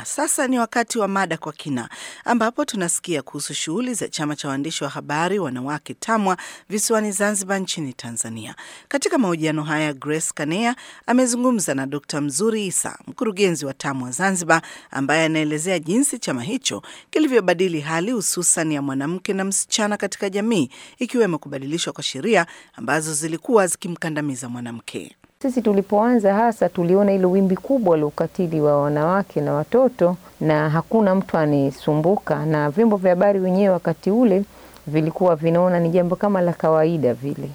Sasa ni wakati wa mada kwa kina, ambapo tunasikia kuhusu shughuli za chama cha waandishi wa habari wanawake TAMWA visiwani Zanzibar nchini Tanzania. Katika mahojiano haya, Grace Kanea amezungumza na Dr. Mzuri Isa, mkurugenzi wa TAMWA Zanzibar, ambaye anaelezea jinsi chama hicho kilivyobadili hali hususan ya mwanamke na msichana katika jamii, ikiwemo kubadilishwa kwa sheria ambazo zilikuwa zikimkandamiza mwanamke. Sisi tulipoanza hasa tuliona ile wimbi kubwa la ukatili wa wanawake na watoto na hakuna mtu anisumbuka, na vyombo vya habari wenyewe wakati ule vilikuwa vinaona ni jambo kama la kawaida vile.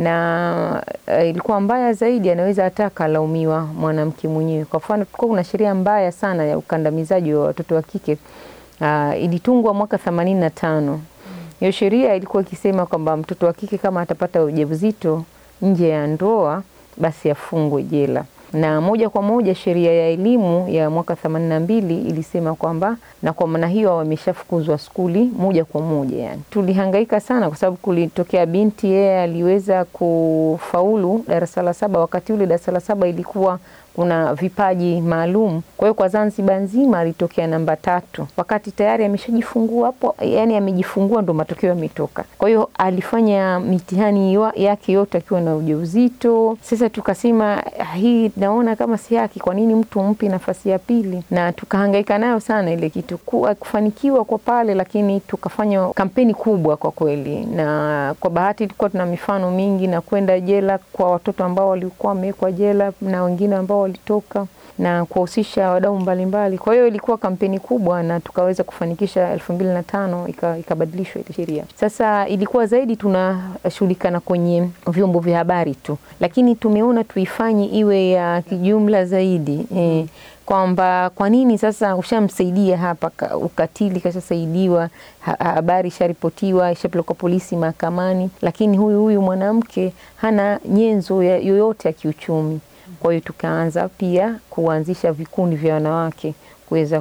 Na ilikuwa mbaya zaidi, anaweza hata kalaumiwa mwanamke mwenyewe. Kwa mfano tulikuwa kuna sheria mbaya sana ya ukandamizaji wa watoto wa kike. Ilitungwa mwaka 85. Hiyo sheria ilikuwa ikisema kwamba mtoto wa kike kama atapata ujauzito nje ya ndoa basi afungwe jela. Na moja kwa moja sheria ya elimu ya mwaka 82 ilisema kwamba na kwa maana hiyo wameshafukuzwa skuli moja kwa moja yani. Tulihangaika sana kwa sababu kulitokea binti yeye aliweza kufaulu darasa la 7. Wakati ule darasa la 7 ilikuwa kuna vipaji maalum. Kwa hiyo kwa Zanzibar nzima alitokea namba 3. Wakati tayari ameshajifungua hapo, yani amejifungua ndo matokeo yametoka. Kwa hiyo alifanya mitihani yake yote akiwa na ujauzito. Sasa tukasema hii naona kama si haki, kwa nini mtu mpi nafasi ya pili? Na tukahangaika nayo sana ile kitu. Kufanikiwa kwa pale, lakini tukafanya kampeni kubwa kwa kweli. Na kwa bahati tulikuwa tuna mifano mingi na kwenda jela kwa watoto ambao walikuwa wamewekwa jela na wengine ambao walitoka na kuhusisha wadau mbalimbali. Kwa hiyo ilikuwa kampeni kubwa na tukaweza kufanikisha 2005 ikabadilishwa ile sheria. Sasa ilikuwa zaidi tunashughulikana kwenye vyombo vya habari tu, lakini tumeona tuifanye iwe ya kijumla zaidi. Kwamba kwa nini sasa ushamsaidia hapa ukatili kashasaidiwa, habari sharipotiwa, ishapelekwa polisi mahakamani, lakini huyu mwanamke hana nyenzo yoyote ya kiuchumi. Kwa hiyo tukaanza pia kuanzisha vikundi vya wanawake kuweza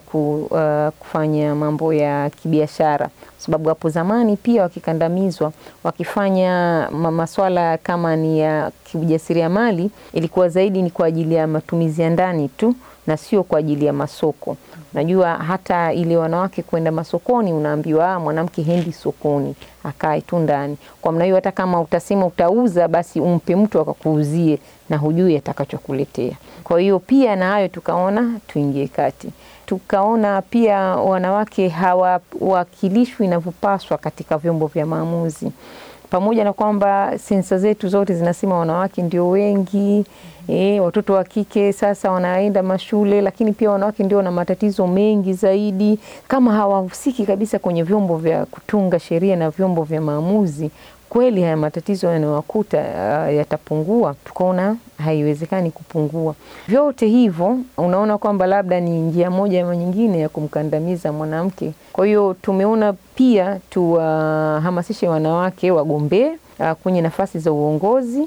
kufanya mambo ya kibiashara, sababu hapo zamani pia wakikandamizwa wakifanya masuala kama ni ya kijasiriamali ilikuwa zaidi ni kwa ajili ya matumizi ya ndani tu na sio kwa ajili ya masoko. Najua hata ile wanawake kwenda masokoni unaambiwa mwanamke hendi sokoni, akae tu ndani. Kwa maana hiyo hata kama utasema utauza basi umpe mtu akakuuzie na hujui atakachokuletea. Kwa hiyo pia na hayo tukaona tuingie kati. Tukaona pia wanawake hawawakilishwi inavyopaswa katika vyombo vya maamuzi. Pamoja na kwamba sensa zetu zote zinasema wanawake ndio wengi, watoto wa kike sasa wanaenda mashule, lakini pia wanawake ndio na matatizo mengi zaidi. Kama hawahusiki kabisa kwenye vyombo vya kutunga sheria na vyombo vya maamuzi, kweli haya matatizo yanayowakuta yatapungua? Tukaona haiwezekani kupungua. Vyote hivyo unaona kwamba labda ni njia moja ama nyingine ya kumkandamiza mwanamke. Kwa hiyo tumeona pia tuhamasishe wanawake wagombee kwenye nafasi za uongozi,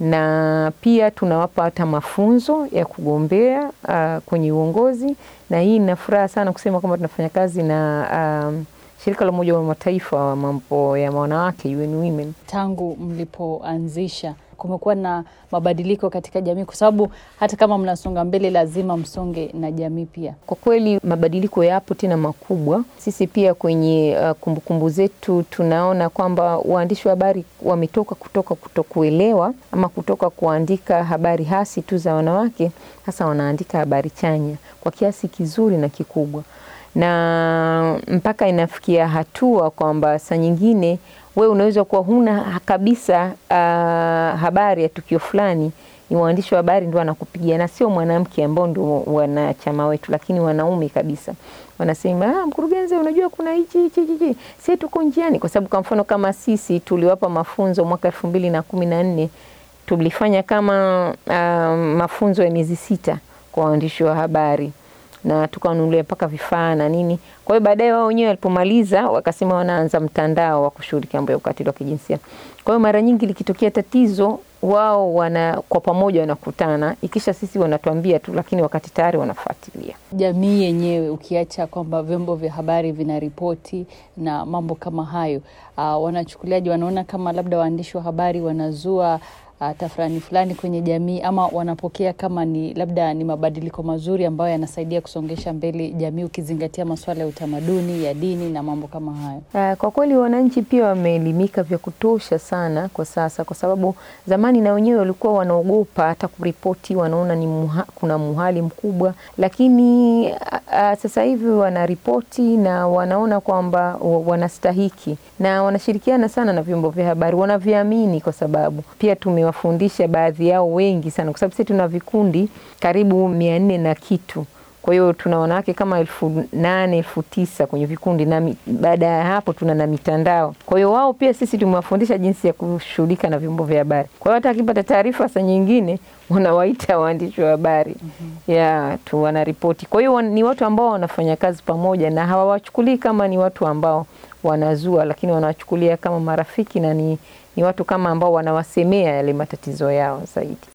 na pia tunawapa hata mafunzo ya kugombea kwenye uongozi. Na hii nina furaha sana kusema kwamba tunafanya kazi na shirika la Umoja wa Mataifa wa mambo ya wanawake, UN Women. Tangu mlipoanzisha kumekuwa na mabadiliko katika jamii, kwa sababu hata kama mnasonga mbele lazima msonge na jamii pia. Kwa kweli mabadiliko yapo tena makubwa. Sisi pia kwenye kumbukumbu zetu tunaona kwamba waandishi wa habari wametoka kutoka kutokuelewa ama kutoka kuandika habari hasi tu za wanawake, hasa wanaandika habari chanya kwa kiasi kizuri na kikubwa. Na mpaka inafikia hatua kwamba saa nyingine wewe unaweza kuwa huna kabisa habari ya tukio fulani, ni waandishi wa habari ndio wanakupigia, na sio mwanamke ambao ndio wanachama wetu, lakini wanaume kabisa. Wanasema mkurugenzi, unajua kuna hichi sisi tuko njiani. Kwa sababu kwa mfano kama sisi tuliwapa mafunzo mwaka 2014, tulifanya kama mafunzo ya miezi 6 kwa waandishi wa habari na tukawanunulia mpaka vifaa na nini. Kwa hiyo baadaye wao wenyewe walipomaliza wakasema wanaanza mtandao wa kushughulikia mambo ya ukatili wa kijinsia. Kwa hiyo mara nyingi likitokea tatizo wao kwa pamoja wanakutana, ikisha sisi wanatuambia tu, lakini wakati tayari wanafuatilia. Jamii yenyewe ukiacha kwamba vyombo vya habari vinaripoti na mambo kama hayo, wanachukuliaje? Wanaona kama labda waandishi wa habari wanazua tafrani fulani kwenye jamii, ama wanapokea kama ni labda ni mabadiliko mazuri ambayo yanasaidia kusongesha mbele jamii ukizingatia masuala ya utamaduni, ya dini na mambo kama hayo? Kwa kweli wananchi pia wameelimika vya kutosha sana kwa sasa, kwa sababu zamani na wenyewe walikuwa wanaogopa hata kuripoti, wanaona ni kuna muhali mkubwa, lakini sasa hivi wanaripoti na wanaona kwamba wanastahiki, na wanashirikiana sana na vyombo vya habari, wanaviamini, kwa sababu pia tumewafundisha baadhi yao wengi sana, kwa sababu sisi tuna vikundi karibu 400 na kitu. Kwa hiyo tuna wanawake kama 8,000, 9,000 kwenye vikundi, na baada ya hapo tuna na mitandao. Kwa hiyo wao pia sisi tumewafundisha jinsi ya kushughulika na vyombo vya habari. Kwa hiyo hata akipata taarifa saa nyingine wanawaita waandishi wa habari tu wanaripoti. Kwa hiyo ni watu ambao wanafanya kazi pamoja, na hawawachukulii kama ni watu ambao wanazua, lakini wanawachukulia kama marafiki, na ni watu kama ambao wanawasemea yale matatizo yao zaidi.